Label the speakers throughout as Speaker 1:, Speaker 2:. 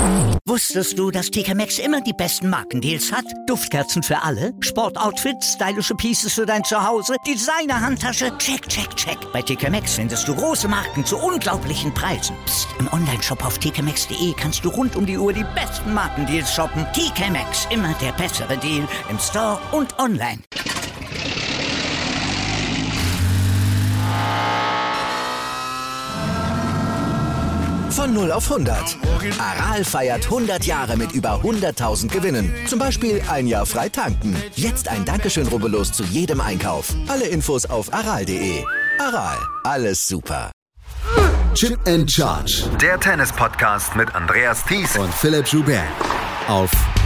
Speaker 1: Wusstest du, dass TK Maxx immer die besten Markendeals hat? Duftkerzen für alle, Sportoutfits, stylische Pieces für dein Zuhause, Designer-Handtasche, check, check, check. Bei TK Maxx findest du große Marken zu unglaublichen Preisen. Psst. Im Onlineshop auf tkmaxx.de kannst du rund um die Uhr die besten Markendeals shoppen. TK Maxx, immer der bessere Deal im Store und online.
Speaker 2: Von 0 auf 100. Aral feiert 100 Jahre mit über 100.000 Gewinnen. Zum Beispiel ein Jahr frei tanken. Jetzt ein Dankeschön, rubbellos zu jedem Einkauf. Alle Infos auf aral.de. Aral, alles super.
Speaker 3: Chip and Charge.
Speaker 4: Der Tennis-Podcast mit Andreas Thies
Speaker 3: und Philipp Joubert. Auf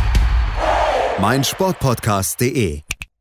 Speaker 3: meinsportpodcast.de.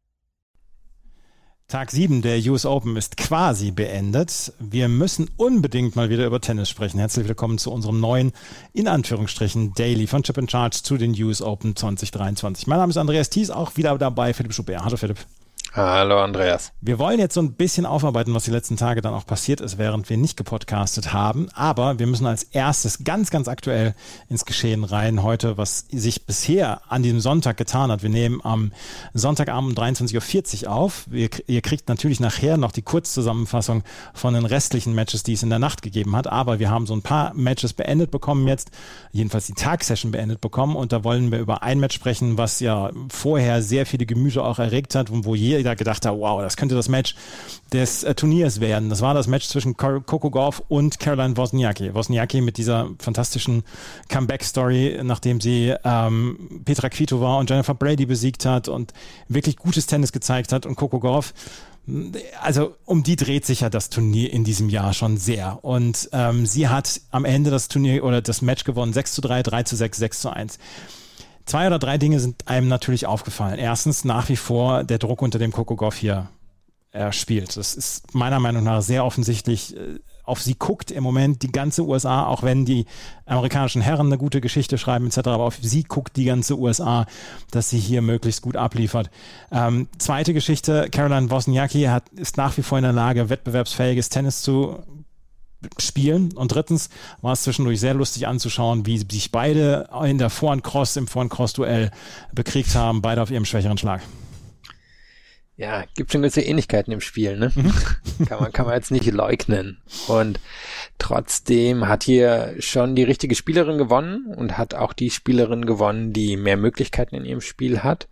Speaker 5: Tag 7 der US Open ist quasi beendet. Wir müssen unbedingt mal wieder über Tennis sprechen. Herzlich willkommen zu unserem neuen, in Anführungsstrichen, Daily von Chip and Charge zu den US Open 2023. Mein Name ist Andreas Thies, auch wieder dabei Philipp Joubert. Hallo Philipp.
Speaker 6: Hallo Andreas.
Speaker 5: Wir wollen jetzt so ein bisschen aufarbeiten, was die letzten Tage dann auch passiert ist, während wir nicht gepodcastet haben. Aber wir müssen als erstes ganz, ganz aktuell ins Geschehen rein heute, was sich bisher an diesem Sonntag getan hat. Wir nehmen am Sonntagabend um 23.40 Uhr auf. Ihr kriegt natürlich nachher noch die Kurzzusammenfassung von den restlichen Matches, die es in der Nacht gegeben hat. Aber wir haben so ein paar Matches beendet bekommen jetzt, jedenfalls die Tagsession beendet bekommen. Und da wollen wir über ein Match sprechen, was ja vorher sehr viele Gemüter auch erregt hat und wo jeder gedacht hat, wow, das könnte das Match des Turniers werden. Das war das Match zwischen Coco Gauff und Caroline Wozniacki. Wozniacki mit dieser fantastischen Comeback-Story, nachdem sie Petra Kvitova und Jennifer Brady besiegt hat und wirklich gutes Tennis gezeigt hat. Und Coco Gauff, also um die dreht sich ja das Turnier in diesem Jahr schon sehr. Und sie hat am Ende das Turnier oder das Match gewonnen, 6:3, 3:6, 6:1. 2 oder 3 Dinge sind einem natürlich aufgefallen. Erstens nach wie vor der Druck, unter dem Coco Gauff hier spielt. Das ist meiner Meinung nach sehr offensichtlich. Auf sie guckt im Moment die ganze USA, auch wenn die amerikanischen Herren eine gute Geschichte schreiben etc., aber auf sie guckt die ganze USA, dass sie hier möglichst gut abliefert. Zweite Geschichte, Caroline Wozniacki ist nach wie vor in der Lage, wettbewerbsfähiges Tennis zu spielen. Und drittens war es zwischendurch sehr lustig anzuschauen, wie sich beide in der im Vorhand-Cross-Duell bekriegt haben, beide auf ihrem schwächeren Schlag.
Speaker 6: Ja, gibt schon gewisse Ähnlichkeiten im Spiel, ne? Kann man jetzt nicht leugnen. Und trotzdem hat hier schon die richtige Spielerin gewonnen und hat auch die Spielerin gewonnen, die mehr Möglichkeiten in ihrem Spiel hat.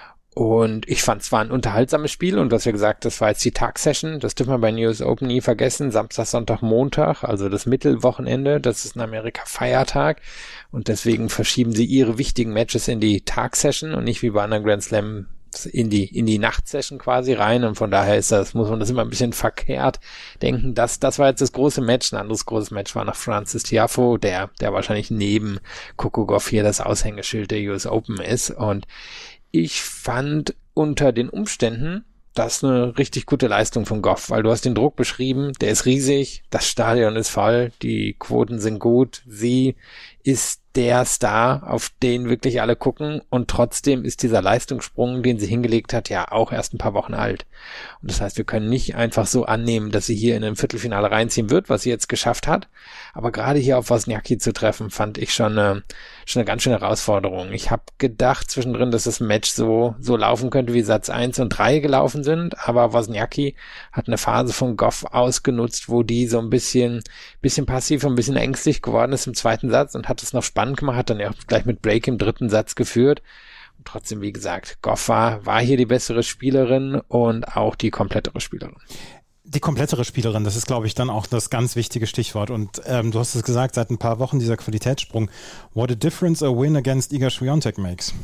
Speaker 6: Und ich fand es war ein unterhaltsames Spiel und du hast ja gesagt, das war jetzt die Tagsession, das dürfen wir bei den US Open nie vergessen, Samstag, Sonntag, Montag, also das Mittelwochenende, das ist in Amerika Feiertag und deswegen verschieben sie ihre wichtigen Matches in die Tagsession und nicht wie bei anderen Grand Slam in die Nachtsession quasi rein und von daher muss man das immer ein bisschen verkehrt denken, das war jetzt das große Match, ein anderes großes Match war nach Frances Tiafoe, der wahrscheinlich neben Coco Gauff hier das Aushängeschild der US Open ist und ich fand unter den Umständen das eine richtig gute Leistung von Gauff, weil du hast den Druck beschrieben, der ist riesig, das Stadion ist voll, die Quoten sind gut, sie ist der Star, auf den wirklich alle gucken und trotzdem ist dieser Leistungssprung, den sie hingelegt hat, ja auch erst ein paar Wochen alt. Und das heißt, wir können nicht einfach so annehmen, dass sie hier in ein Viertelfinale reinziehen wird, was sie jetzt geschafft hat. Aber gerade hier auf Wozniacki zu treffen, fand ich schon eine ganz schöne Herausforderung. Ich habe gedacht zwischendrin, dass das Match so laufen könnte, wie Satz 1 und 3 gelaufen sind, aber Wozniacki hat eine Phase von Gauff ausgenutzt, wo die so ein bisschen passiv und ein bisschen ängstlich geworden ist im zweiten Satz und hat es noch spannend gemacht, hat dann ja auch gleich mit Break im dritten Satz geführt. Und trotzdem, wie gesagt, Gauff war hier die bessere Spielerin und auch die komplettere Spielerin.
Speaker 5: Die komplettere Spielerin, das ist, glaube ich, dann auch das ganz wichtige Stichwort. Und du hast es gesagt, seit ein paar Wochen dieser Qualitätssprung. What a difference a win against Iga Swiatek makes.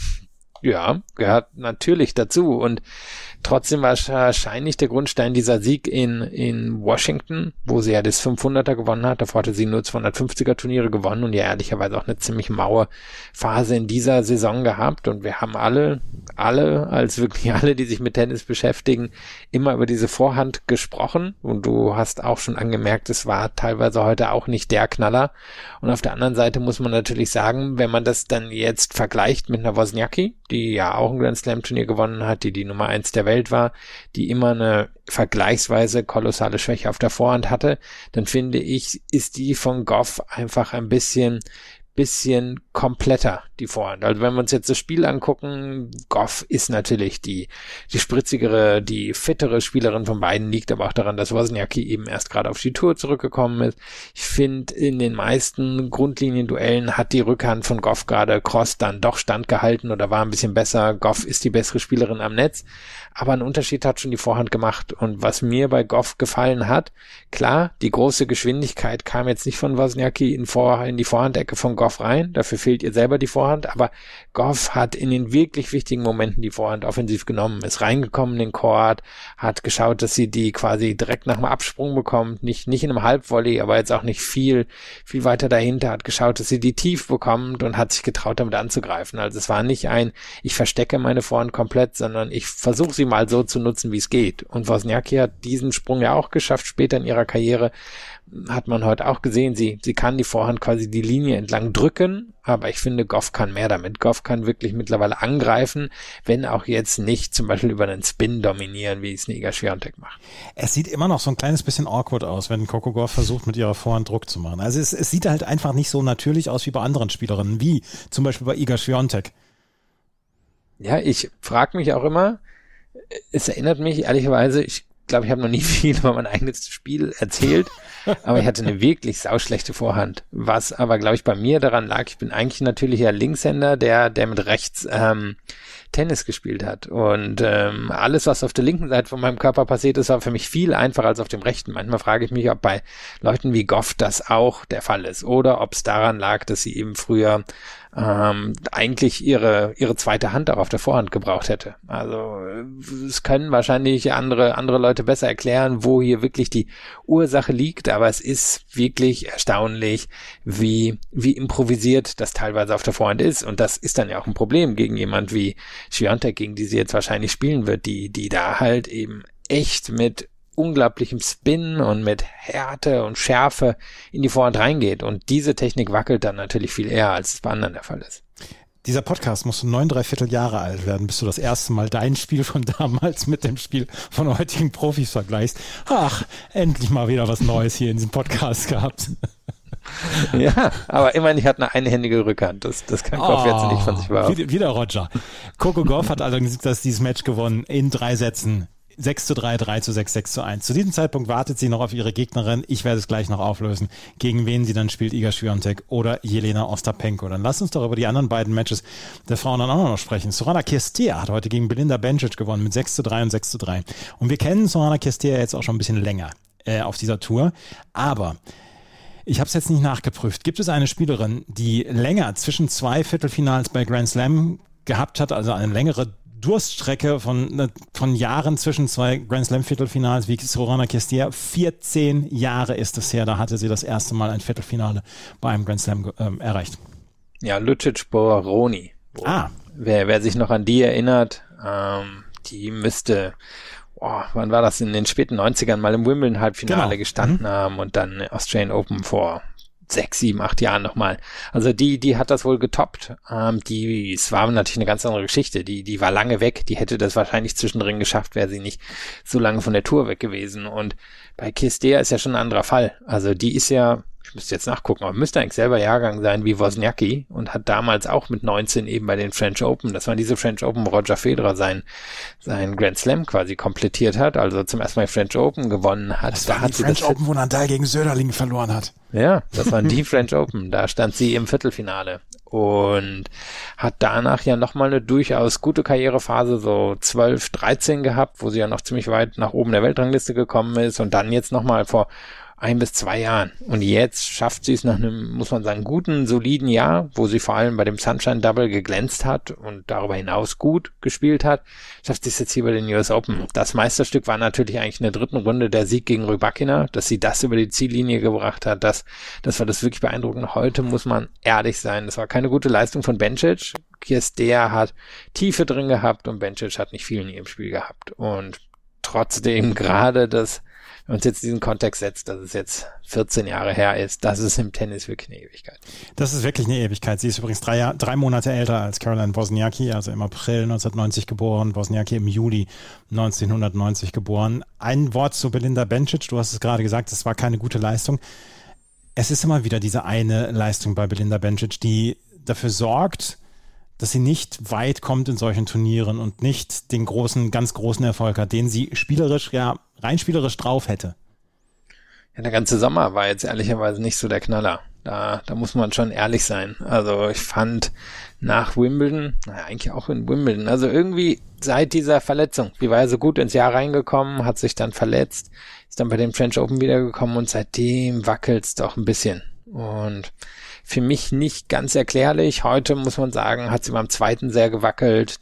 Speaker 6: Ja, gehört natürlich dazu und trotzdem war wahrscheinlich der Grundstein dieser Sieg in Washington, wo sie ja das 500er gewonnen hat. Davor hatte sie nur 250er Turniere gewonnen und ja ehrlicherweise auch eine ziemlich maue Phase in dieser Saison gehabt und wir haben alle, als wirklich alle, die sich mit Tennis beschäftigen, immer über diese Vorhand gesprochen und du hast auch schon angemerkt, es war teilweise heute auch nicht der Knaller und auf der anderen Seite muss man natürlich sagen, wenn man das dann jetzt vergleicht mit einer Wozniacki, die ja auch ein Grand Slam Turnier gewonnen hat, die Nummer 1 der Welt war, die immer eine vergleichsweise kolossale Schwäche auf der Vorhand hatte, dann finde ich, ist die von Gauff einfach ein bisschen bisschen kompletter, die Vorhand. Also wenn wir uns jetzt das Spiel angucken, Gauff ist natürlich die spritzigere, die fittere Spielerin von beiden, liegt aber auch daran, dass Wozniacki eben erst gerade auf die Tour zurückgekommen ist. Ich finde, in den meisten Grundlinienduellen hat die Rückhand von Gauff gerade Cross dann doch standgehalten oder war ein bisschen besser. Gauff ist die bessere Spielerin am Netz, aber einen Unterschied hat schon die Vorhand gemacht. Und was mir bei Gauff gefallen hat, klar, die große Geschwindigkeit kam jetzt nicht von Wozniacki in die Vorhandecke von Gauff rein, dafür fehlt ihr selber die Vorhand, aber Gauff hat in den wirklich wichtigen Momenten die Vorhand offensiv genommen, ist reingekommen in den Court, hat geschaut, dass sie die quasi direkt nach dem Absprung bekommt, nicht in einem Halbvolley, aber jetzt auch nicht viel weiter dahinter, hat geschaut, dass sie die tief bekommt und hat sich getraut, damit anzugreifen. Also es war nicht ich verstecke meine Vorhand komplett, sondern ich versuche sie mal so zu nutzen, wie es geht. Und Wozniacki hat diesen Sprung ja auch geschafft, später in ihrer Karriere, hat man heute auch gesehen, sie kann die Vorhand quasi die Linie entlang drücken, aber ich finde, Gauff kann mehr damit. Gauff kann wirklich mittlerweile angreifen, wenn auch jetzt nicht zum Beispiel über einen Spin dominieren, wie es Iga Swiatek macht.
Speaker 5: Es sieht immer noch so ein kleines bisschen awkward aus, wenn Coco Gauff versucht, mit ihrer Vorhand Druck zu machen. Also es sieht halt einfach nicht so natürlich aus wie bei anderen Spielerinnen, wie zum Beispiel bei Iga Swiatek.
Speaker 6: Ja, ich frage mich auch immer, es erinnert mich ehrlicherweise, ich glaube, ich habe noch nie viel über mein eigenes Spiel erzählt, aber ich hatte eine wirklich sauschlechte Vorhand, was aber, glaube ich, bei mir daran lag, ich bin eigentlich natürlich ja Linkshänder, der mit rechts Tennis gespielt hat und alles, was auf der linken Seite von meinem Körper passiert ist, war für mich viel einfacher als auf dem rechten. Manchmal frage ich mich, ob bei Leuten wie Gauff das auch der Fall ist oder ob es daran lag, dass sie eben früher eigentlich ihre zweite Hand auch auf der Vorhand gebraucht hätte. Also es können wahrscheinlich andere Leute besser erklären, wo hier wirklich die Ursache liegt, aber es ist wirklich erstaunlich, wie improvisiert das teilweise auf der Vorhand ist und das ist dann ja auch ein Problem gegen jemand wie Swiatek, gegen die sie jetzt wahrscheinlich spielen wird, die da halt eben echt mit unglaublichem Spin und mit Härte und Schärfe in die Vorhand reingeht. Und diese Technik wackelt dann natürlich viel eher, als es bei anderen der Fall ist.
Speaker 5: Dieser Podcast muss 9,75 Jahre alt werden, bis du das erste Mal dein Spiel von damals mit dem Spiel von heutigen Profis vergleichst. Ach, endlich mal wieder was Neues hier in diesem Podcast gehabt.
Speaker 6: Ja, aber immerhin, ich hatte eine einhändige Rückhand. Das kann Gauff jetzt nicht von sich behaupten.
Speaker 5: Wieder Roger. Coco Gauff hat allerdings dieses Match gewonnen in 3 Sätzen. 6:3, 3:6, 6:1. Zu diesem Zeitpunkt wartet sie noch auf ihre Gegnerin. Ich werde es gleich noch auflösen, gegen wen sie dann spielt, Iga Swiatek oder Jelena Ostapenko. Dann lass uns doch über die anderen beiden Matches der Frauen dann auch noch sprechen. Sorana Cirstea hat heute gegen Belinda Bencic gewonnen mit 6:3 und 6:3. Und wir kennen Sorana Cirstea jetzt auch schon ein bisschen länger auf dieser Tour. Aber ich habe es jetzt nicht nachgeprüft. Gibt es eine Spielerin, die länger zwischen 2 Viertelfinals bei Grand Slam gehabt hat, also eine längere Durststrecke von Jahren zwischen 2 Grand Slam Viertelfinals wie Sorana Cirstea? 14 Jahre ist es her, da hatte sie das erste Mal ein Viertelfinale bei einem Grand Slam erreicht.
Speaker 6: Ja, Lucic Boroni. Wer sich noch an die erinnert, die müsste, wann war das, in den späten 90ern mal im Wimbledon-Halbfinale gestanden haben und dann Australian Open vor 6, 7, 8 Jahren nochmal. Also die hat das wohl getoppt. Es war natürlich eine ganz andere Geschichte. Die war lange weg. Die hätte das wahrscheinlich zwischendrin geschafft, wäre sie nicht so lange von der Tour weg gewesen. Und bei Cirstea ist ja schon ein anderer Fall. Also die ist ja, ich müsste jetzt nachgucken, aber müsste eigentlich selber Jahrgang sein wie Wozniacki und hat damals auch mit 19 eben bei den French Open, das waren diese French Open, wo Roger Federer sein Grand Slam quasi komplettiert hat, also zum ersten Mal French Open gewonnen hat.
Speaker 5: Das waren die French Open, wo Nadal gegen Söderling verloren hat.
Speaker 6: Ja, das waren die French Open, da stand sie im Viertelfinale und hat danach ja nochmal eine durchaus gute Karrierephase, so 12, 13 gehabt, wo sie ja noch ziemlich weit nach oben der Weltrangliste gekommen ist und dann jetzt nochmal vor 1 bis 2 Jahren. Und jetzt schafft sie es nach einem, muss man sagen, guten, soliden Jahr, wo sie vor allem bei dem Sunshine Double geglänzt hat und darüber hinaus gut gespielt hat, schafft sie es jetzt hier bei den US Open. Das Meisterstück war natürlich eigentlich in der 3. Runde der Sieg gegen Rybakina, dass sie das über die Ziellinie gebracht hat, das war das wirklich beeindruckend. Heute muss man ehrlich sein, das war keine gute Leistung von Bencic. Cirstea hat Tiefe drin gehabt und Bencic hat nicht viel in ihrem Spiel gehabt. Und trotzdem gerade das, wenn man uns jetzt diesen Kontext setzt, dass es jetzt 14 Jahre her ist, das ist im Tennis wirklich eine Ewigkeit.
Speaker 5: Das ist wirklich eine Ewigkeit. Sie ist übrigens 3 Monate älter als Caroline Wozniacki, also im April 1990 geboren, Wozniacki im Juli 1990 geboren. Ein Wort zu Belinda Bencic, du hast es gerade gesagt, es war keine gute Leistung. Es ist immer wieder diese eine Leistung bei Belinda Bencic, die dafür sorgt, dass sie nicht weit kommt in solchen Turnieren und nicht den ganz großen Erfolg hat, den sie rein spielerisch drauf hätte.
Speaker 6: Ja, der ganze Sommer war jetzt ehrlicherweise nicht so der Knaller. Da muss man schon ehrlich sein. Also ich fand nach Wimbledon, eigentlich auch in Wimbledon, also irgendwie seit dieser Verletzung, die war ja so gut ins Jahr reingekommen, hat sich dann verletzt, ist dann bei dem French Open wiedergekommen und seitdem wackelt's doch ein bisschen. Und für mich nicht ganz erklärlich. Heute muss man sagen, hat sie beim zweiten sehr gewackelt.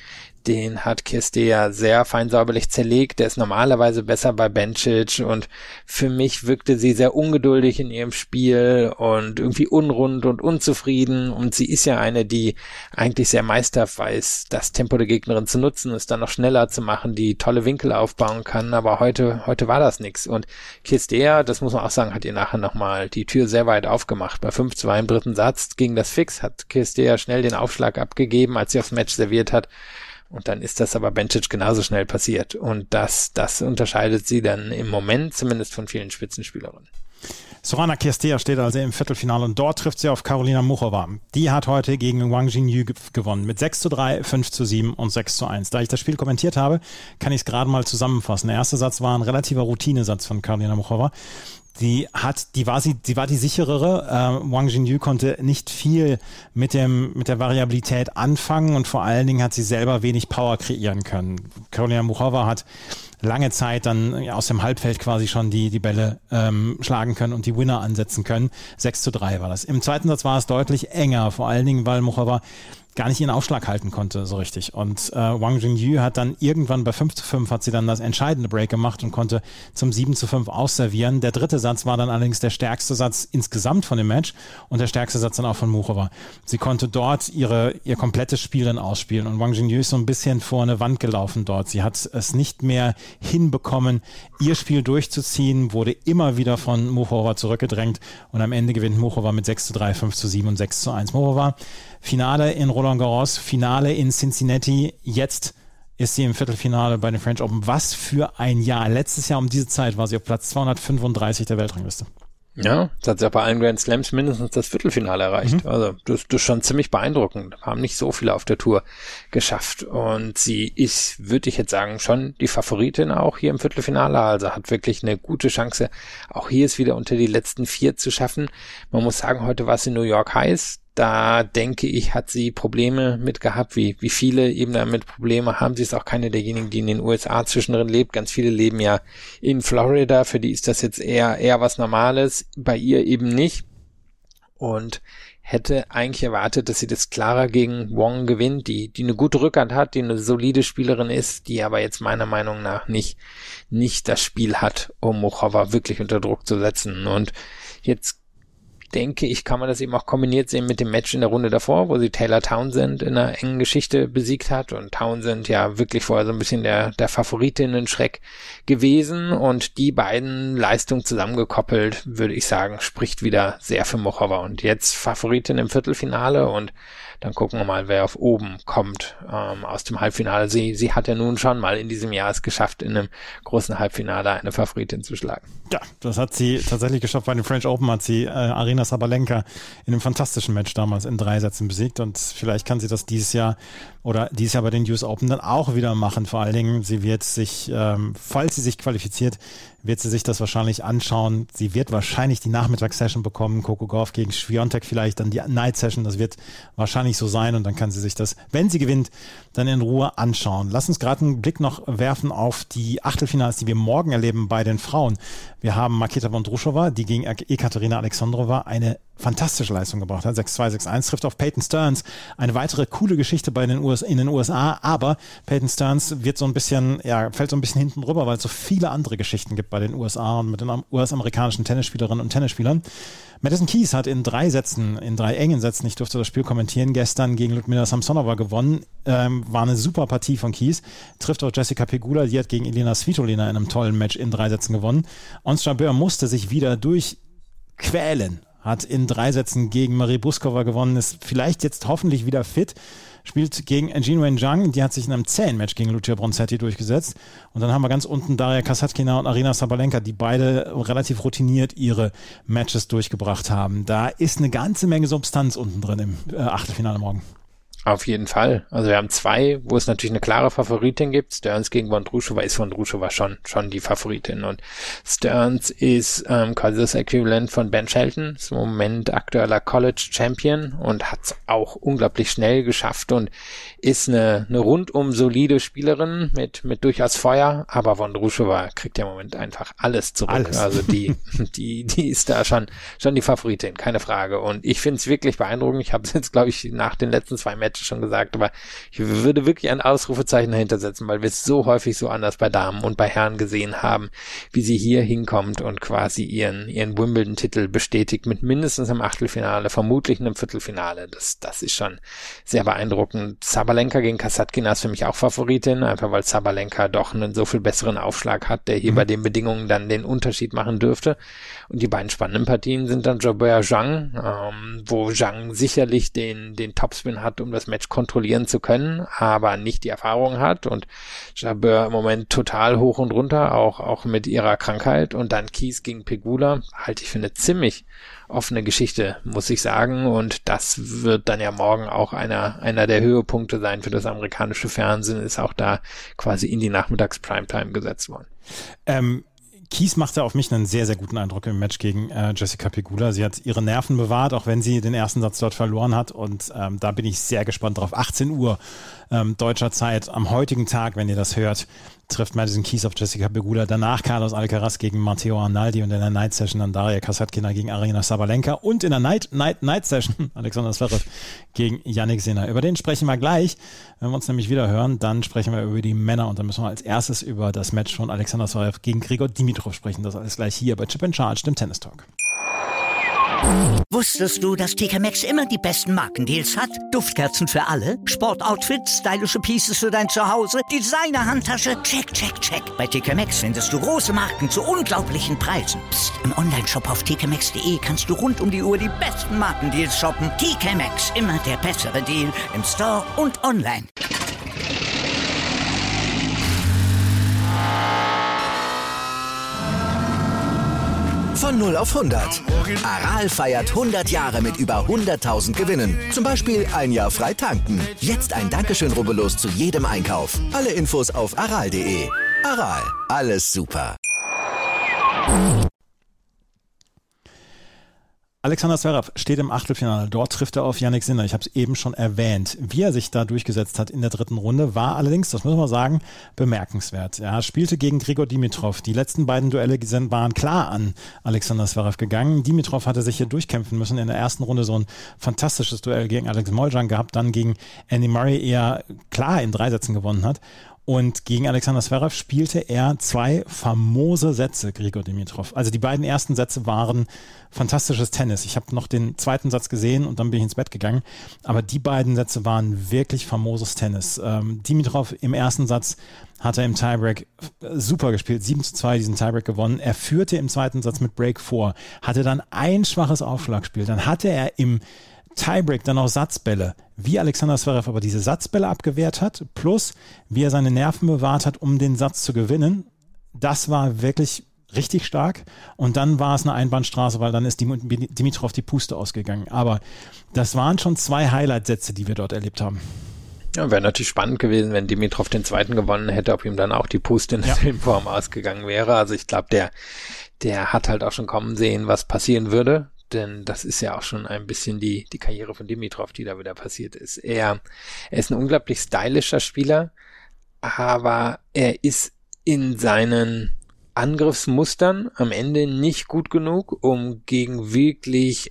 Speaker 6: Den hat Cirstea sehr fein säuberlich zerlegt. Der ist normalerweise besser bei Bencic und für mich wirkte sie sehr ungeduldig in ihrem Spiel und irgendwie unrund und unzufrieden. Und sie ist ja eine, die eigentlich sehr meisterhaft weiß, das Tempo der Gegnerin zu nutzen, es dann noch schneller zu machen, die tolle Winkel aufbauen kann. Aber heute war das nichts. Und Cirstea, das muss man auch sagen, hat ihr nachher nochmal die Tür sehr weit aufgemacht. Bei 5-2 im dritten Satz ging das fix, hat Cirstea schnell den Aufschlag abgegeben, als sie aufs Match serviert hat. Und dann ist das aber Bencic genauso schnell passiert. Und das unterscheidet sie dann im Moment zumindest von vielen Spitzenspielerinnen.
Speaker 5: Sorana Cirstea steht also im Viertelfinale und dort trifft sie auf Karolina Muchova. Die hat heute gegen Wang Jingyu gewonnen mit 6:3, 5:7 und 6:1. Da ich das Spiel kommentiert habe, kann ich es gerade mal zusammenfassen. Der erste Satz war ein relativer Routinesatz von Karolina Muchova. Die war die sicherere. Wang Jingyu konnte nicht viel mit der Variabilität anfangen und vor allen Dingen hat sie selber wenig Power kreieren können. Karolina Muchova hat lange Zeit dann aus dem Halbfeld quasi schon die Bälle schlagen können und die Winner ansetzen können. 6:3 war das. Im zweiten Satz war es deutlich enger, vor allen Dingen, weil Muchova gar nicht ihren Aufschlag halten konnte so richtig. Und Wang Jingyu hat dann irgendwann bei 5:5 hat sie dann das entscheidende Break gemacht und konnte zum 7:5 ausservieren. Der dritte Satz war dann allerdings der stärkste Satz insgesamt von dem Match und der stärkste Satz dann auch von Muchova. Sie konnte dort ihr komplettes Spiel dann ausspielen und Wang Jingyu ist so ein bisschen vor eine Wand gelaufen dort. Sie hat es nicht mehr hinbekommen, ihr Spiel durchzuziehen, wurde immer wieder von Muchova zurückgedrängt und am Ende gewinnt Muchova mit 6:3, 5:7 und 6:1. Muchova Finale in Roland Garros, Finale in Cincinnati, jetzt ist sie im Viertelfinale bei den French Open. Was für ein Jahr. Letztes Jahr um diese Zeit war sie auf Platz 235 der Weltrangliste.
Speaker 6: Ja, das hat sie auch bei allen Grand Slams mindestens das Viertelfinale erreicht. Also das ist schon ziemlich beeindruckend. Haben nicht so viele auf der Tour geschafft. Und sie ist, würde ich jetzt sagen, schon die Favoritin auch hier im Viertelfinale. Also hat wirklich eine gute Chance, auch hier es wieder unter die letzten 4 zu schaffen. Man muss sagen, heute war es in New York heiß. Da denke ich, hat sie Probleme mit gehabt, wie viele eben damit Probleme haben. Sie ist auch keine derjenigen, die in den USA zwischendrin lebt. Ganz viele leben ja in Florida. Für die ist das jetzt eher was Normales. Bei ihr eben nicht. Und hätte eigentlich erwartet, dass sie das klarer gegen Wong gewinnt, die eine gute Rückhand hat, die eine solide Spielerin ist, die aber jetzt meiner Meinung nach nicht das Spiel hat, um Muchova wirklich unter Druck zu setzen. Und jetzt denke ich, kann man das eben auch kombiniert sehen mit dem Match in der Runde davor, wo sie Taylor Townsend in einer engen Geschichte besiegt hat und Townsend ja wirklich vorher so ein bisschen der Favoritinnen-Schreck gewesen und die beiden Leistungen zusammengekoppelt, würde ich sagen, spricht wieder sehr für Muchova und jetzt Favoritin im Viertelfinale und dann gucken wir mal, wer auf oben kommt aus dem Halbfinale. Sie hat ja nun schon mal in diesem Jahr es geschafft, in einem großen Halbfinale eine Favoritin zu schlagen.
Speaker 5: Ja, das hat sie tatsächlich geschafft. Bei den French Open hat sie Aryna Sabalenka in einem fantastischen Match damals in 3 Sätzen besiegt und vielleicht kann sie das dieses Jahr bei den US Open dann auch wieder machen. Vor allen Dingen, sie wird sich, falls sie sich qualifiziert, wird sie sich das wahrscheinlich anschauen. Sie wird wahrscheinlich die Nachmittagssession bekommen, Coco Gauff gegen Swiatek vielleicht, dann die Night Session, das wird wahrscheinlich so sein und dann kann sie sich das, wenn sie gewinnt, dann in Ruhe anschauen. Lass uns gerade einen Blick noch werfen auf die Achtelfinals, die wir morgen erleben bei den Frauen. Wir haben Marketa Vondrushova, die gegen Ekaterina Alexandrova eine fantastische Leistung gebracht hat. 6-2, 6-1, trifft auf Peyton Stearns. Eine weitere coole Geschichte in den USA, aber Peyton Stearns wird fällt so ein bisschen hinten rüber, weil es so viele andere Geschichten gibt bei den USA und mit den US-amerikanischen Tennisspielerinnen und Tennisspielern. Madison Keys hat in 3 engen Sätzen, ich durfte das Spiel kommentieren, gestern gegen Ludmila Samsonova gewonnen. War eine super Partie von Keys. Trifft auch Jessica Pegula, die hat gegen Elina Svitolina in einem tollen Match in 3 Sätzen gewonnen. Ons Jabeur musste sich wieder durchquälen. hat in 3 Sätzen gegen Marie Buskova gewonnen, ist vielleicht jetzt hoffentlich wieder fit, spielt gegen Jinwen Zhang, die hat sich in einem zähen Match gegen Lucia Bronzetti durchgesetzt. Und dann haben wir ganz unten Daria Kasatkina und Aryna Sabalenka, die beide relativ routiniert ihre Matches durchgebracht haben. Da ist eine ganze Menge Substanz unten drin im Achtelfinale morgen.
Speaker 6: Auf jeden Fall. Also wir haben 2, wo es natürlich eine klare Favoritin gibt. Stearns gegen Vondrousova ist Vondrousova schon die Favoritin. Und Stearns ist quasi das Äquivalent von Ben Shelton, ist im Moment aktueller College Champion und hat es auch unglaublich schnell geschafft und ist eine rundum solide Spielerin mit durchaus Feuer. Aber Vondrousova kriegt ja im Moment einfach alles zurück. Alles. Also die ist da schon die Favoritin, keine Frage. Und ich finde es wirklich beeindruckend. Ich habe es jetzt, glaube ich, nach den letzten 2 Matches schon gesagt, aber ich würde wirklich ein Ausrufezeichen dahinter setzen, weil wir es so häufig so anders bei Damen und bei Herren gesehen haben, wie sie hier hinkommt und quasi ihren Wimbledon-Titel bestätigt mit mindestens einem Achtelfinale, vermutlich einem Viertelfinale. Das ist schon sehr beeindruckend. Sabalenka gegen Kasatkina ist für mich auch Favoritin, einfach weil Sabalenka doch einen so viel besseren Aufschlag hat, der hier bei den Bedingungen dann den Unterschied machen dürfte. Und die beiden spannenden Partien sind dann Jabeur Zhang, wo Zhang sicherlich den Topspin hat, um das Match kontrollieren zu können, aber nicht die Erfahrung hat und Jabeur im Moment total hoch und runter, auch mit ihrer Krankheit. Und dann Keys gegen Pegula halte ich für eine ziemlich offene Geschichte, muss ich sagen, und das wird dann ja morgen auch einer der Höhepunkte sein für das amerikanische Fernsehen, ist auch da quasi in die Nachmittags-Primetime gesetzt worden.
Speaker 5: Keys machte auf mich einen sehr, sehr guten Eindruck im Match gegen Jessica Pegula. Sie hat ihre Nerven bewahrt, auch wenn sie den ersten Satz dort verloren hat. Und da bin ich sehr gespannt drauf. 18 Uhr deutscher Zeit am heutigen Tag, wenn ihr das hört, trifft Madison Keys auf Jessica Pegula. Danach Carlos Alcaraz gegen Matteo Arnaldi und in der Night Session dann Daria Kasatkina gegen Aryna Sabalenka und in der Night Session Alexander Zverev gegen Jannik Sinner. Über den sprechen wir gleich. Wenn wir uns nämlich wieder hören, dann sprechen wir über die Männer und dann müssen wir als erstes über das Match von Alexander Zverev gegen Grigor Dimitrov sprechen. Das alles gleich hier bei Chip & Charge, dem Tennis Talk.
Speaker 1: Wusstest du, dass TK Maxx immer die besten Markendeals hat? Duftkerzen für alle, Sportoutfits, stylische Pieces für dein Zuhause, Designer-Handtasche, check, check, check. Bei TK Maxx findest du große Marken zu unglaublichen Preisen. Psst. Im Onlineshop auf tkmaxx.de kannst du rund um die Uhr die besten Markendeals shoppen. TK Maxx, immer der bessere Deal im Store und online.
Speaker 2: Von 0 auf 100. Aral feiert 100 Jahre mit über 100.000 Gewinnen. Zum Beispiel ein Jahr frei tanken. Jetzt ein Dankeschön, rubbellos zu jedem Einkauf. Alle Infos auf aral.de. Aral, alles super.
Speaker 5: Alexander Zverev steht im Achtelfinale. Dort trifft er auf Jannik Sinner. Ich habe es eben schon erwähnt. Wie er sich da durchgesetzt hat in der 3. Runde, war allerdings, das müssen wir sagen, bemerkenswert. Er spielte gegen Grigor Dimitrov. Die letzten beiden Duelle waren klar an Alexander Zverev gegangen. Dimitrov hatte sich hier durchkämpfen müssen. In der ersten Runde so ein fantastisches Duell gegen Alex Moljan gehabt, dann gegen Andy Murray eher klar in 3 Sätzen gewonnen hat. Und gegen Alexander Zverev spielte er 2 famose Sätze, Grigor Dimitrov. Also die beiden ersten Sätze waren fantastisches Tennis. Ich habe noch den 2. Satz gesehen und dann bin ich ins Bett gegangen. Aber die beiden Sätze waren wirklich famoses Tennis. Dimitrov im ersten Satz hat er im Tiebreak super gespielt, 7:2 diesen Tiebreak gewonnen. Er führte im 2. Satz mit Break vor, hatte dann ein schwaches Aufschlagspiel. Dann hatte er im Tiebreak dann auch Satzbälle, wie Alexander Zverev aber diese Satzbälle abgewehrt hat, plus wie er seine Nerven bewahrt hat, um den Satz zu gewinnen. Das war wirklich richtig stark und dann war es eine Einbahnstraße, weil dann ist Dimitrov die Puste ausgegangen. Aber das waren schon 2 Highlight-Sätze, die wir dort erlebt haben.
Speaker 6: Ja, wäre natürlich spannend gewesen, wenn Dimitrov den 2. gewonnen hätte, ob ihm dann auch die Puste in der Filmform ausgegangen wäre. Also ich glaube, der hat halt auch schon kommen sehen, was passieren würde. Denn das ist ja auch schon ein bisschen die Karriere von Dimitrov, die da wieder passiert ist. Er ist ein unglaublich stylischer Spieler, aber er ist in seinen Angriffsmustern am Ende nicht gut genug, um gegen wirklich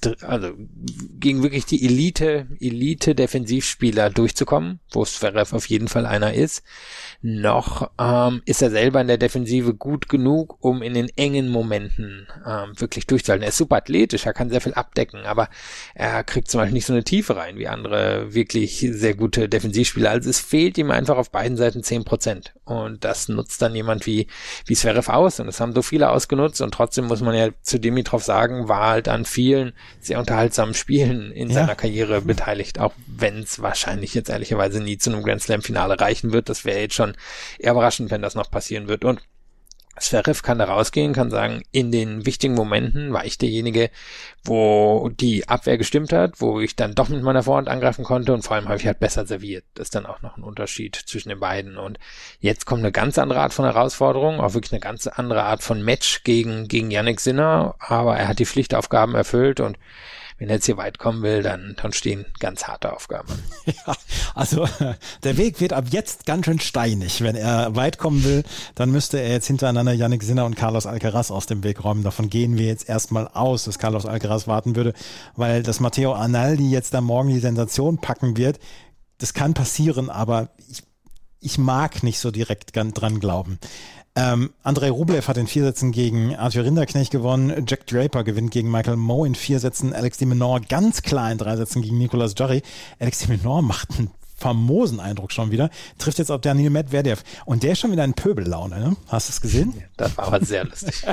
Speaker 6: die Elite-Defensivspieler durchzukommen, wo Zverev auf jeden Fall einer ist. Noch ist er selber in der Defensive gut genug, um in den engen Momenten wirklich durchzuhalten. Er ist super athletisch, er kann sehr viel abdecken, aber er kriegt zum Beispiel nicht so eine Tiefe rein wie andere wirklich sehr gute Defensivspieler. Also es fehlt ihm einfach auf beiden Seiten 10%. Und das nutzt dann jemand wie Zverev Zverev aus und das haben so viele ausgenutzt und trotzdem muss man ja zu Dimitrov sagen, war halt an vielen sehr unterhaltsamen Spielen in seiner Karriere beteiligt, auch wenn es wahrscheinlich jetzt ehrlicherweise nie zu einem Grand Slam Finale reichen wird. Das wäre jetzt schon eher überraschend, wenn das noch passieren wird. Und Zverev kann da rausgehen, kann sagen, in den wichtigen Momenten war ich derjenige, wo die Abwehr gestimmt hat, wo ich dann doch mit meiner Vorhand angreifen konnte und vor allem habe ich halt besser serviert. Das ist dann auch noch ein Unterschied zwischen den beiden. Und jetzt kommt eine ganz andere Art von Herausforderung, auch wirklich eine ganz andere Art von Match gegen Jannik Sinner, aber er hat die Pflichtaufgaben erfüllt und wenn er jetzt hier weit kommen will, dann stehen ganz harte Aufgaben.
Speaker 5: Ja, also der Weg wird ab jetzt ganz schön steinig. Wenn er weit kommen will, dann müsste er jetzt hintereinander Jannik Sinner und Carlos Alcaraz aus dem Weg räumen. Davon gehen wir jetzt erstmal aus, dass Carlos Alcaraz warten würde, weil das Matteo Arnaldi jetzt da morgen die Sensation packen wird. Das kann passieren, aber ich mag nicht so direkt dran glauben. Andrei Rublev hat in 4 Sätzen gegen Arthur Rinderknecht gewonnen. Jack Draper gewinnt gegen Michael Mmoh in 4 Sätzen. Alex de Minaur ganz klar in 3 Sätzen gegen Nicolas Jarry. Alex de Minaur macht einen famosen Eindruck schon wieder. Trifft jetzt auf Daniil Medvedev. Und der ist schon wieder in Pöbellaune, ne? Hast du es gesehen?
Speaker 6: Ja, das war aber sehr lustig.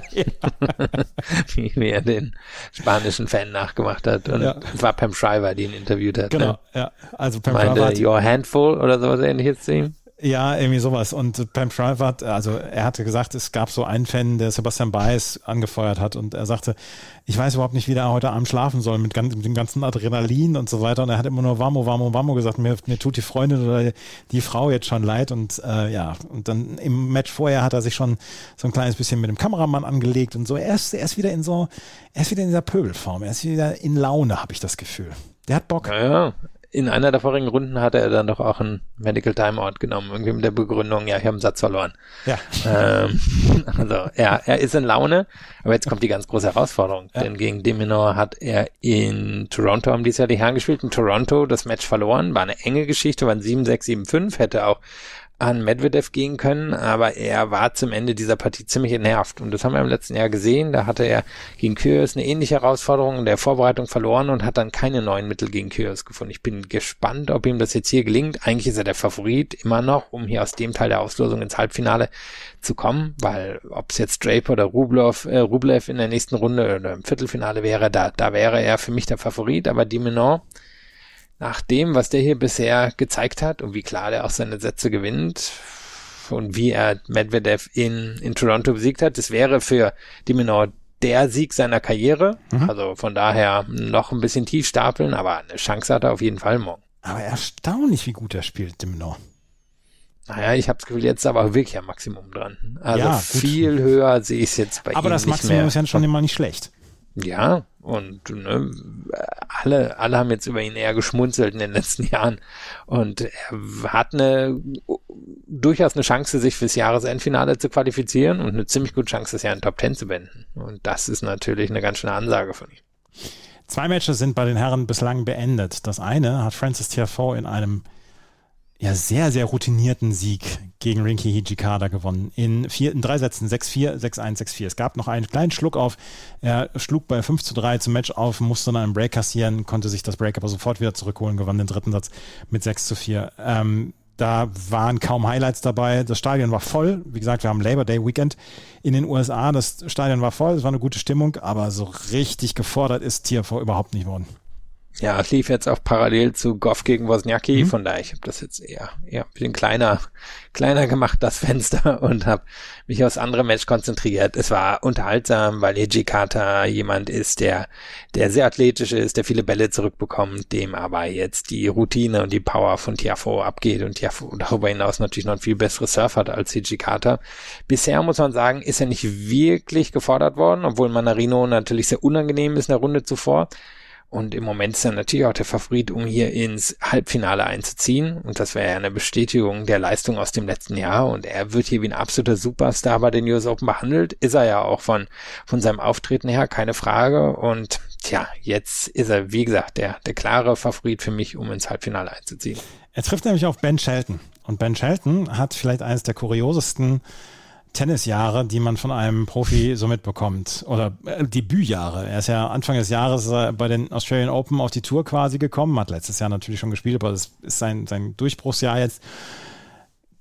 Speaker 6: Wie er den spanischen Fan nachgemacht hat. Und es war Pam Shriver, die ihn interviewt hat.
Speaker 5: Genau,
Speaker 6: ne?
Speaker 5: ja. Also Pam Shriver hat
Speaker 6: Your Handful oder sowas ähnliches zu ihm.
Speaker 5: Ja, irgendwie sowas. Und Pam Shriver er hatte gesagt, es gab so einen Fan, der Sebastian Baez angefeuert hat und er sagte, ich weiß überhaupt nicht, wie der heute Abend schlafen soll mit dem ganzen Adrenalin und so weiter. Und er hat immer nur Vamo gesagt, mir tut die Freundin oder die Frau jetzt schon leid. Und und dann im Match vorher hat er sich schon so ein kleines bisschen mit dem Kameramann angelegt und so. Er ist wieder in dieser Pöbelform. Er ist wieder in Laune, habe ich das Gefühl. Der hat Bock.
Speaker 6: Ja. In einer der vorigen Runden hatte er dann doch auch ein Medical Timeout genommen, irgendwie mit der Begründung, ich habe einen Satz verloren. Ja. Also er ist in Laune, aber jetzt kommt die ganz große Herausforderung, denn gegen de Minaur hat er in Toronto, haben dieses Jahr die Herren gespielt, in Toronto das Match verloren, war eine enge Geschichte, waren 7-6, 7-5, hätte auch an Medvedev gehen können, aber er war zum Ende dieser Partie ziemlich entnervt und das haben wir im letzten Jahr gesehen, da hatte er gegen Kyrgios eine ähnliche Herausforderung in der Vorbereitung verloren und hat dann keine neuen Mittel gegen Kyrgios gefunden. Ich bin gespannt, ob ihm das jetzt hier gelingt. Eigentlich ist er der Favorit immer noch, um hier aus dem Teil der Auslosung ins Halbfinale zu kommen, weil ob es jetzt Draper oder Rublev in der nächsten Runde oder im Viertelfinale wäre, da wäre er für mich der Favorit, aber de Minaur, nach dem, was der hier bisher gezeigt hat und wie klar der auch seine Sätze gewinnt und wie er Medvedev in Toronto besiegt hat, das wäre für de Minaur der Sieg seiner Karriere. Also von daher noch ein bisschen tief stapeln, aber eine Chance hat er auf jeden Fall morgen.
Speaker 5: Aber erstaunlich, wie gut er spielt, de Minaur.
Speaker 6: Naja, ich habe das Gefühl, jetzt aber wirklich am Maximum dran. Also viel höher sehe ich es jetzt bei ihm nicht mehr.
Speaker 5: Aber das Maximum ist ja schon immer nicht schlecht.
Speaker 6: Ja, und alle haben jetzt über ihn eher geschmunzelt in den letzten Jahren und er hat durchaus eine Chance, sich fürs Jahresendfinale zu qualifizieren und eine ziemlich gute Chance, das Jahr in Top 10 zu beenden und das ist natürlich eine ganz schöne Ansage von ihm.
Speaker 5: 2 Matches sind bei den Herren bislang beendet. Das eine hat Frances Tiafoe in einem sehr, sehr routinierten Sieg gegen Rinky Hijikata gewonnen. In 3 Sätzen 6-4, 6-1, 6-4. Es gab noch einen kleinen Schluck auf. Er schlug bei 5-3 zum Match auf, musste dann einen Break kassieren, konnte sich das Break aber sofort wieder zurückholen, gewann den 3. Satz mit 6-4. Da waren kaum Highlights dabei. Das Stadion war voll. Wie gesagt, wir haben Labor Day Weekend in den USA. Das Stadion war voll. Es war eine gute Stimmung, aber so richtig gefordert ist Tiafoe überhaupt nicht worden.
Speaker 6: Ja, es lief jetzt auch parallel zu Goff gegen Wozniacki, von daher, ich habe das jetzt eher ein bisschen kleiner gemacht, das Fenster, und habe mich aufs andere Match konzentriert. Es war unterhaltsam, weil Hijikata jemand ist, der sehr athletisch ist, der viele Bälle zurückbekommt, dem aber jetzt die Routine und die Power von Tiafoe abgeht und Tiafoe darüber hinaus natürlich noch ein viel besseres Surf hat als Hijikata. Bisher muss man sagen, ist er nicht wirklich gefordert worden, obwohl Mannarino natürlich sehr unangenehm ist in der Runde zuvor. Und im Moment ist er natürlich auch der Favorit, um hier ins Halbfinale einzuziehen. Und das wäre ja eine Bestätigung der Leistung aus dem letzten Jahr. Und er wird hier wie ein absoluter Superstar bei den US Open behandelt. Ist er ja auch von seinem Auftreten her, keine Frage. Und jetzt ist er, wie gesagt, der klare Favorit für mich, um ins Halbfinale einzuziehen.
Speaker 5: Er trifft nämlich auf Ben Shelton. Und Ben Shelton hat vielleicht eines der kuriosesten Tennisjahre, die man von einem Profi so mitbekommt, oder Debütjahre. Er ist ja Anfang des Jahres bei den Australian Open auf die Tour quasi gekommen, hat letztes Jahr natürlich schon gespielt, aber das ist sein Durchbruchsjahr jetzt.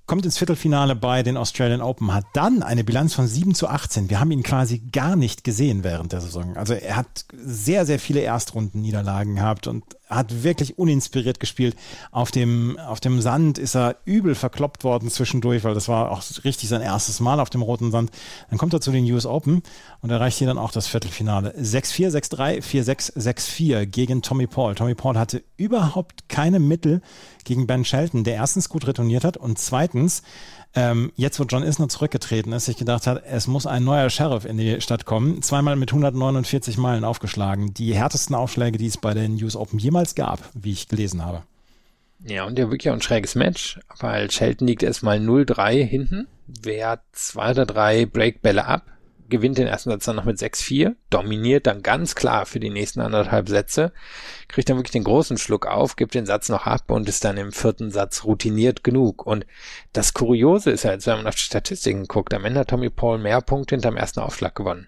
Speaker 5: kommt ins Viertelfinale bei den Australian Open, hat dann eine Bilanz von 7-18. Wir haben ihn quasi gar nicht gesehen während der Saison. Also er hat sehr, sehr viele Erstrundenniederlagen gehabt und hat wirklich uninspiriert gespielt. Auf dem Sand ist er übel verkloppt worden zwischendurch, weil das war auch richtig sein erstes Mal auf dem roten Sand. Dann kommt er zu den US Open und erreicht hier dann auch das Viertelfinale. 6-4, 6-3, 4-6, 6-4 gegen Tommy Paul. Tommy Paul hatte überhaupt keine Mittel gegen Ben Shelton, der erstens gut retourniert hat und zweitens, jetzt wo John Isner zurückgetreten ist, sich gedacht hat, es muss ein neuer Sheriff in die Stadt kommen. Zweimal mit 149 Meilen aufgeschlagen. Die härtesten Aufschläge, die es bei den US Open jemals gab, wie ich gelesen habe.
Speaker 6: Ja, und ja wirklich auch ein schräges Match, weil Shelton liegt erstmal 0-3 hinten, wehrt 2 oder 3 Breakbälle ab, gewinnt den ersten Satz dann noch mit 6-4, dominiert dann ganz klar für die nächsten 1,5 Sätze, kriegt dann wirklich den großen Schluck auf, gibt den Satz noch ab und ist dann im 4. Satz routiniert genug. Und das Kuriose ist ja jetzt, wenn man auf die Statistiken guckt, am Ende hat Tommy Paul mehr Punkte hinterm ersten Aufschlag gewonnen.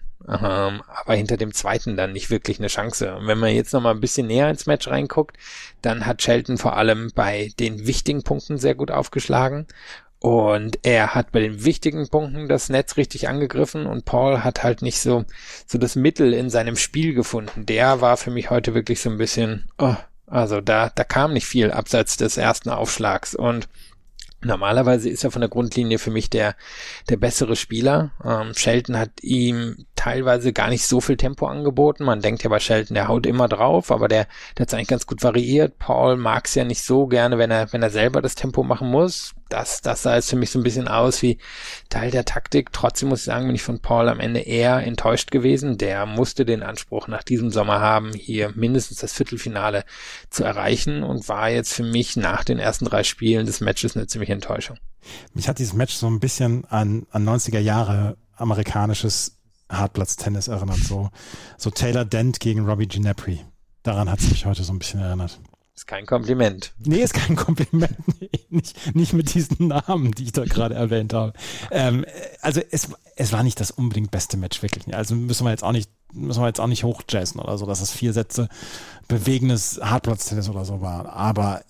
Speaker 6: Aber hinter dem zweiten dann nicht wirklich eine Chance. Und wenn man jetzt noch mal ein bisschen näher ins Match reinguckt, dann hat Shelton vor allem bei den wichtigen Punkten sehr gut aufgeschlagen. Und er hat bei den wichtigen Punkten das Netz richtig angegriffen und Paul hat halt nicht so das Mittel in seinem Spiel gefunden. Der war für mich heute wirklich so ein bisschen, also da kam nicht viel abseits des ersten Aufschlags und normalerweise ist er von der Grundlinie für mich der bessere Spieler. Shelton hat ihm teilweise gar nicht so viel Tempo angeboten. Man denkt ja bei Shelton, der haut immer drauf, aber der hat es eigentlich ganz gut variiert. Paul mag es ja nicht so gerne, wenn er selber das Tempo machen muss. Das sah jetzt für mich so ein bisschen aus wie Teil der Taktik. Trotzdem muss ich sagen, bin ich von Paul am Ende eher enttäuscht gewesen. Der musste den Anspruch nach diesem Sommer haben, hier mindestens das Viertelfinale zu erreichen und war jetzt für mich nach den ersten 3 Spielen des Matches eine ziemliche Enttäuschung.
Speaker 5: Mich hat dieses Match so ein bisschen an 90er Jahre amerikanisches Hartplatz-Tennis erinnert. So Taylor Dent gegen Robbie Ginepri. Daran hat es mich heute so ein bisschen erinnert.
Speaker 6: Ist kein Kompliment.
Speaker 5: Nee, ist kein Kompliment. Nicht mit diesen Namen, die ich da gerade erwähnt habe. Also es war nicht das unbedingt beste Match, wirklich. Also müssen wir jetzt auch nicht hochjazzen oder so, dass es 4 Sätze bewegendes Hartplatztennis oder so war. Aber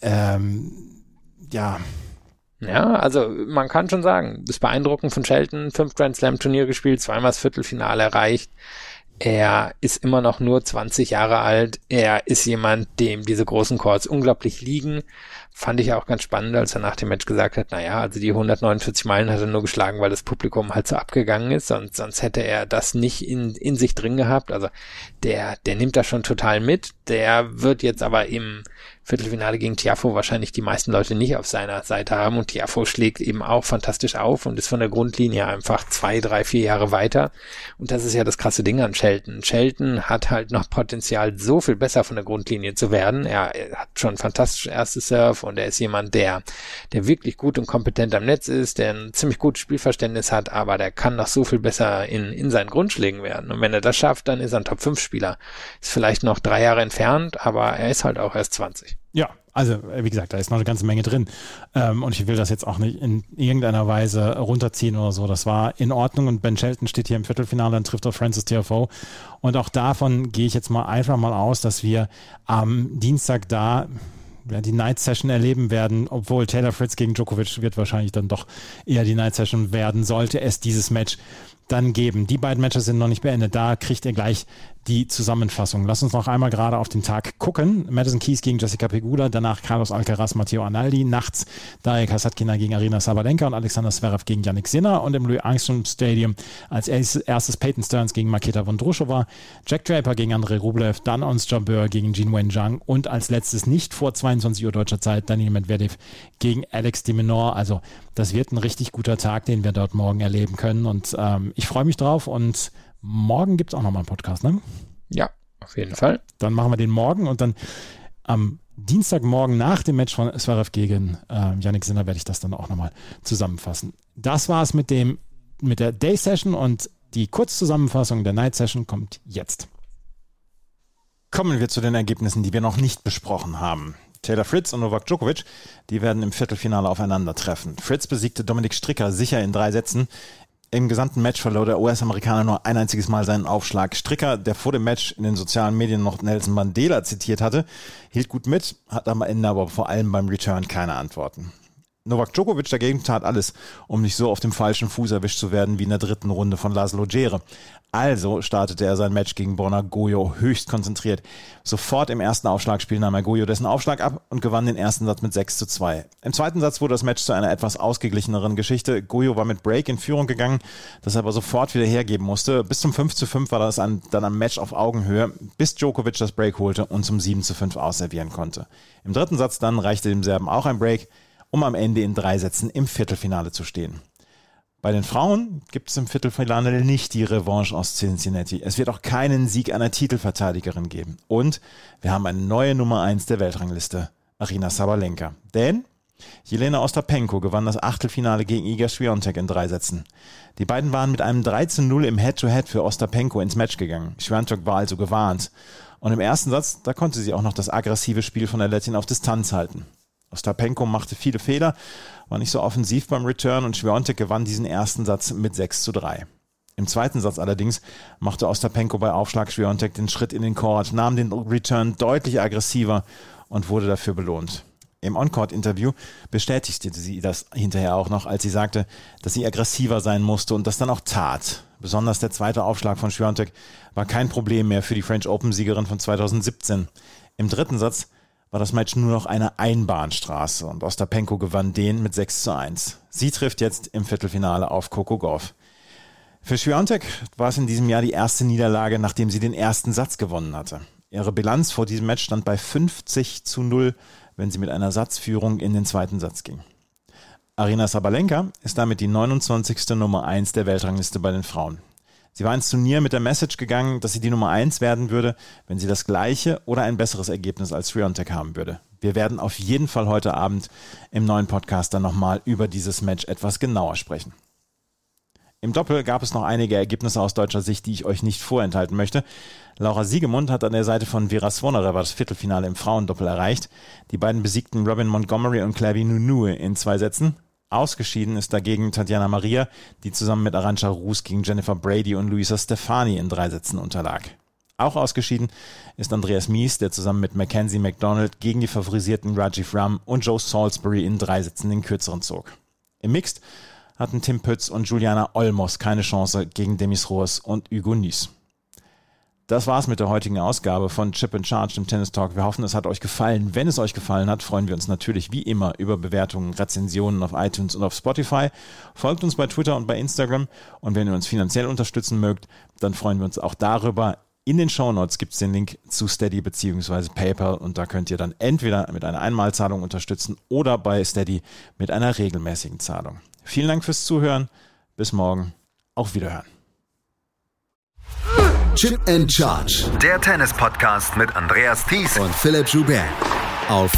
Speaker 5: ja.
Speaker 6: Ja, also man kann schon sagen, das ist beeindruckend von Shelton, 5 Grand Slam Turnier gespielt, 2-mal das Viertelfinale erreicht. Er ist immer noch nur 20 Jahre alt. Er ist jemand, dem diese großen Chords unglaublich liegen. Fand ich auch ganz spannend, als er nach dem Match gesagt hat, also die 149 Meilen hat er nur geschlagen, weil das Publikum halt so abgegangen ist. Sonst hätte er das nicht in sich drin gehabt. Also der nimmt das schon total mit. Der wird jetzt aber im Viertelfinale gegen Tiafoe wahrscheinlich die meisten Leute nicht auf seiner Seite haben und Tiafoe schlägt eben auch fantastisch auf und ist von der Grundlinie einfach 2, 3, 4 Jahre weiter und das ist ja das krasse Ding an Shelton. Shelton hat halt noch Potenzial, so viel besser von der Grundlinie zu werden. Er hat schon fantastisch erstes Serve und er ist jemand, der wirklich gut und kompetent am Netz ist, der ein ziemlich gutes Spielverständnis hat, aber der kann noch so viel besser in seinen Grundschlägen werden und wenn er das schafft, dann ist er ein Top-5-Spieler. Ist vielleicht noch 3 Jahre entfernt, aber er ist halt auch erst 20.
Speaker 5: Ja, also wie gesagt, da ist noch eine ganze Menge drin und ich will das jetzt auch nicht in irgendeiner Weise runterziehen oder so. Das war in Ordnung und Ben Shelton steht hier im Viertelfinale und trifft auf Frances Tiafoe und auch davon gehe ich jetzt mal einfach mal aus, dass wir am Dienstag die Night Session erleben werden, obwohl Taylor Fritz gegen Djokovic wird wahrscheinlich dann doch eher die Night Session werden, sollte es dieses Match dann geben. Die beiden Matches sind noch nicht beendet. Da kriegt ihr gleich die Zusammenfassung. Lass uns noch einmal gerade auf den Tag gucken. Madison Keys gegen Jessica Pegula, danach Carlos Alcaraz, Matteo Arnaldi, nachts Daria Kasatkina gegen Arina Sabalenka und Alexander Zverev gegen Jannik Sinner und im Louis Armstrong Stadium als erstes Peyton Stearns gegen Marketa Vondrousova, Jack Draper gegen Andrei Rublev, dann Ons Jabeur gegen Jin Wen-Zhang und als letztes nicht vor 22 Uhr deutscher Zeit Daniil Medvedev gegen Alex de Minaur. Also das wird ein richtig guter Tag, den wir dort morgen erleben können und ich freue mich drauf und morgen gibt es auch nochmal einen Podcast, ne?
Speaker 6: Ja, auf jeden Fall.
Speaker 5: Dann machen wir den morgen und dann am Dienstagmorgen nach dem Match von Zverev gegen Jannik Sinner werde ich das dann auch nochmal zusammenfassen. Das war es mit der Day Session und die Kurzzusammenfassung der Night Session kommt jetzt. Kommen wir zu den Ergebnissen, die wir noch nicht besprochen haben. Taylor Fritz und Novak Djokovic, die werden im Viertelfinale aufeinandertreffen. Fritz besiegte Dominik Stricker sicher in 3 Sätzen. Im gesamten Match verlor der US-Amerikaner nur ein einziges Mal seinen Aufschlag. Stricker, der vor dem Match in den sozialen Medien noch Nelson Mandela zitiert hatte, hielt gut mit, hat am Ende aber vor allem beim Return keine Antworten. Novak Djokovic dagegen tat alles, um nicht so auf dem falschen Fuß erwischt zu werden wie in der 3. Runde von Laslo Djere. Also startete er sein Match gegen Borna Gojo höchst konzentriert. Sofort im ersten Aufschlagspiel nahm er Gojo dessen Aufschlag ab und gewann den ersten Satz mit 6:2. Im zweiten Satz wurde das Match zu einer etwas ausgeglicheneren Geschichte. Gojo war mit Break in Führung gegangen, das er aber sofort wieder hergeben musste. Bis zum 5:5 war das dann am Match auf Augenhöhe, bis Djokovic das Break holte und zum 7:5 ausservieren konnte. Im dritten Satz dann reichte dem Serben auch ein Break, um am Ende in 3 Sätzen im Viertelfinale zu stehen. Bei den Frauen gibt es im Viertelfinale nicht die Revanche aus Cincinnati. Es wird auch keinen Sieg einer Titelverteidigerin geben. Und wir haben eine neue Nummer 1 der Weltrangliste, Aryna Sabalenka. Denn Jelena Ostapenko gewann das Achtelfinale gegen Iga Swiatek in 3 Sätzen. Die beiden waren mit einem 3:0 im Head-to-Head für Ostapenko ins Match gegangen. Swiatek war also gewarnt. Und im ersten Satz, da konnte sie auch noch das aggressive Spiel von der Lettin auf Distanz halten. Ostapenko machte viele Fehler, war nicht so offensiv beim Return und Swiatek gewann diesen ersten Satz mit 6:3. Im zweiten Satz allerdings machte Ostapenko bei Aufschlag Swiatek den Schritt in den Court, nahm den Return deutlich aggressiver und wurde dafür belohnt. Im On-Court-Interview bestätigte sie das hinterher auch noch, als sie sagte, dass sie aggressiver sein musste und das dann auch tat. Besonders der zweite Aufschlag von Swiatek war kein Problem mehr für die French Open-Siegerin von 2017. Im dritten Satz war das Match nur noch eine Einbahnstraße und Ostapenko gewann den mit 6:1. Sie trifft jetzt im Viertelfinale auf Coco Gauff. Für Swiatek war es in diesem Jahr die erste Niederlage, nachdem sie den ersten Satz gewonnen hatte. Ihre Bilanz vor diesem Match stand bei 50:0, wenn sie mit einer Satzführung in den zweiten Satz ging. Aryna Sabalenka ist damit die 29. Nummer 1 der Weltrangliste bei den Frauen. Sie war ins Turnier mit der Message gegangen, dass sie die Nummer 1 werden würde, wenn sie das gleiche oder ein besseres Ergebnis als Swiatek haben würde. Wir werden auf jeden Fall heute Abend im neuen Podcast dann nochmal über dieses Match etwas genauer sprechen. Im Doppel gab es noch einige Ergebnisse aus deutscher Sicht, die ich euch nicht vorenthalten möchte. Laura Siegemund hat an der Seite von Vera Svonareva das Viertelfinale im Frauendoppel erreicht. Die beiden besiegten Robin Montgomery und Clavi Nunue in 2 Sätzen. Ausgeschieden ist dagegen Tatjana Maria, die zusammen mit Arantxa Rus gegen Jennifer Brady und Luisa Stefani in 3 Sätzen unterlag. Auch ausgeschieden ist Andreas Mies, der zusammen mit Mackenzie McDonald gegen die favorisierten Rajiv Ram und Joe Salisbury in 3 Sätzen den kürzeren zog. Im Mixed hatten Tim Pütz und Juliana Olmos keine Chance gegen Demis Roos und Hugo Nys. Das war's mit der heutigen Ausgabe von Chip and Charge, dem Tennis Talk. Wir hoffen, es hat euch gefallen. Wenn es euch gefallen hat, freuen wir uns natürlich wie immer über Bewertungen, Rezensionen auf iTunes und auf Spotify. Folgt uns bei Twitter und bei Instagram. Und wenn ihr uns finanziell unterstützen mögt, dann freuen wir uns auch darüber. In den Shownotes gibt es den Link zu Steady bzw. PayPal und da könnt ihr dann entweder mit einer Einmalzahlung unterstützen oder bei Steady mit einer regelmäßigen Zahlung. Vielen Dank fürs Zuhören. Bis morgen. Auf Wiederhören.
Speaker 3: Chip and Charge.
Speaker 4: Der Tennis-Podcast mit Andreas Thies
Speaker 3: und Philipp Joubert auf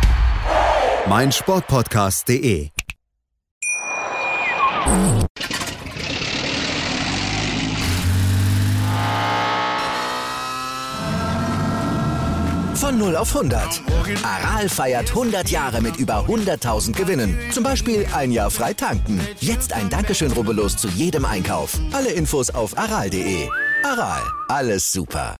Speaker 3: meinsportpodcast.de.
Speaker 2: Von 0 auf 100. Aral feiert 100 Jahre mit über 100.000 Gewinnen. Zum Beispiel ein Jahr frei tanken. Jetzt ein Dankeschön, rubbellos zu jedem Einkauf. Alle Infos auf aral.de. Aral, alles super.